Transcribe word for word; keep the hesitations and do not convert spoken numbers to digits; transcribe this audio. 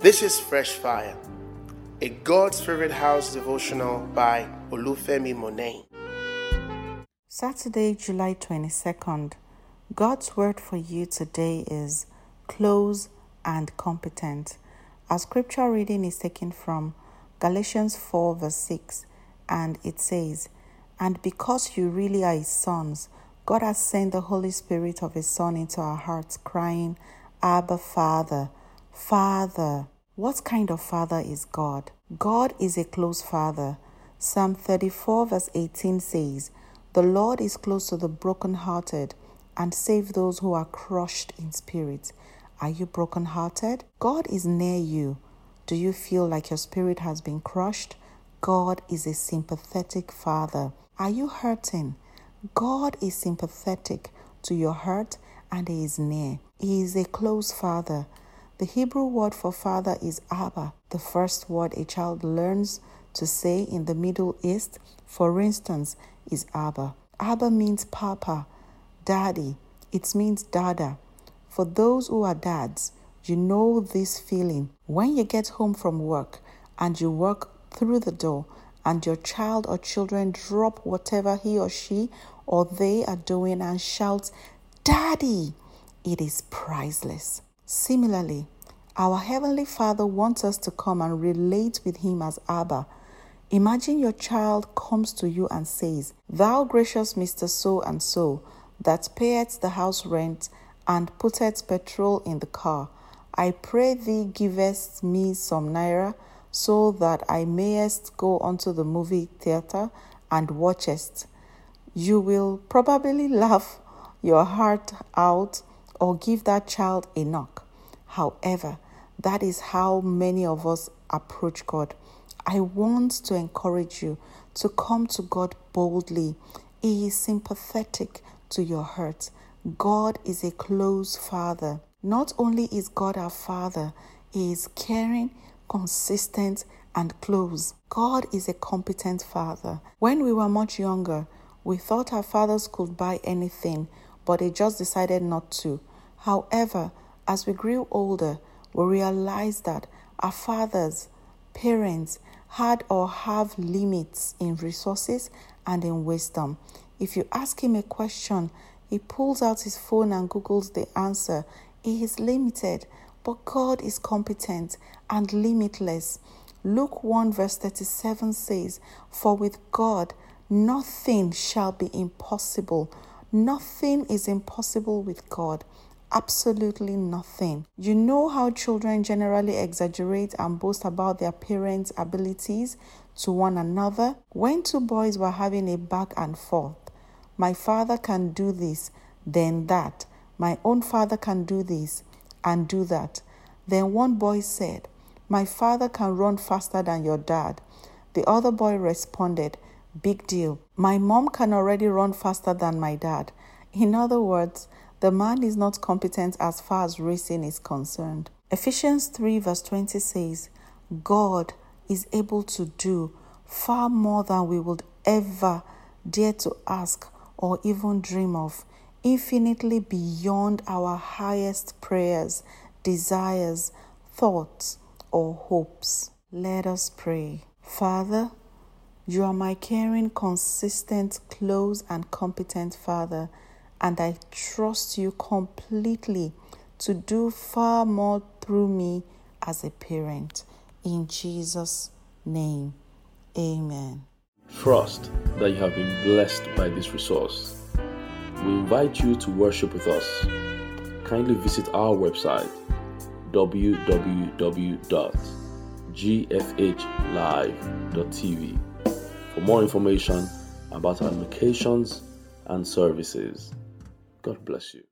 This is Fresh Fire, a God's Favorite House devotional by Olufemi Monet. Saturday, July twenty-second. God's word for you today is close and competent. Our scripture reading is taken from Galatians four verse six, and it says, "And because you really are his sons, God has sent the Holy Spirit of his Son into our hearts, crying, Abba, Father, Father." What kind of father is God? God is a close father. Psalm thirty-four verse eighteen says, "The Lord is close to the brokenhearted and save those who are crushed in spirit." Are you brokenhearted? God is near you. Do you feel like your spirit has been crushed? God is a sympathetic father. Are you hurting? God is sympathetic to your hurt and he is near. He is a close father. The Hebrew word for father is Abba, the first word a child learns to say in the Middle East, for instance, is Abba. Abba means papa, daddy. It means dada. For those who are dads, you know this feeling. When you get home from work and you walk through the door and your child or children drop whatever he or she or they are doing and shouts, "Daddy," it is priceless. Similarly, our Heavenly Father wants us to come and relate with him as Abba. Imagine your child comes to you and says, "Thou gracious Mister So-and-so, that payeth the house rent and putteth petrol in the car, I pray thee givest me some naira, so that I mayest go unto the movie theatre and watchest." You will probably laugh your heart out or give that child a knock. However, that is how many of us approach God. I want to encourage you to come to God boldly. He is sympathetic to your hurt. God is a close father. Not only is God our father, he is caring, consistent, and close. God is a competent father. When we were much younger, we thought our fathers could buy anything, but they just decided not to. However, as we grew older, we realized that our fathers, parents, had or have limits in resources and in wisdom. If you ask him a question, he pulls out his phone and Googles the answer. He is limited, but God is competent and limitless. Luke one verse thirty-seven says, "For with God nothing shall be impossible." Nothing is impossible with God. Absolutely nothing. You know how children generally exaggerate and boast about their parents' abilities to one another? When two boys were having a back and forth, "My father can do this, then that. My own father can do this and do that." Then one boy said, "My father can run faster than your dad." The other boy responded, "Big deal. My mom can already run faster than my dad." In other words, the man is not competent as far as racing is concerned. Ephesians three verse twenty says, "God is able to do far more than we would ever dare to ask or even dream of, infinitely beyond our highest prayers, desires, thoughts, or hopes." Let us pray. Father, you are my caring, consistent, close, and competent Father, and I trust you completely to do far more through me as a parent. In Jesus' name, amen. Trust that you have been blessed by this resource. We invite you to worship with us. Kindly visit our website, w w w dot g f h live dot t v, for more information about our locations and services. God bless you.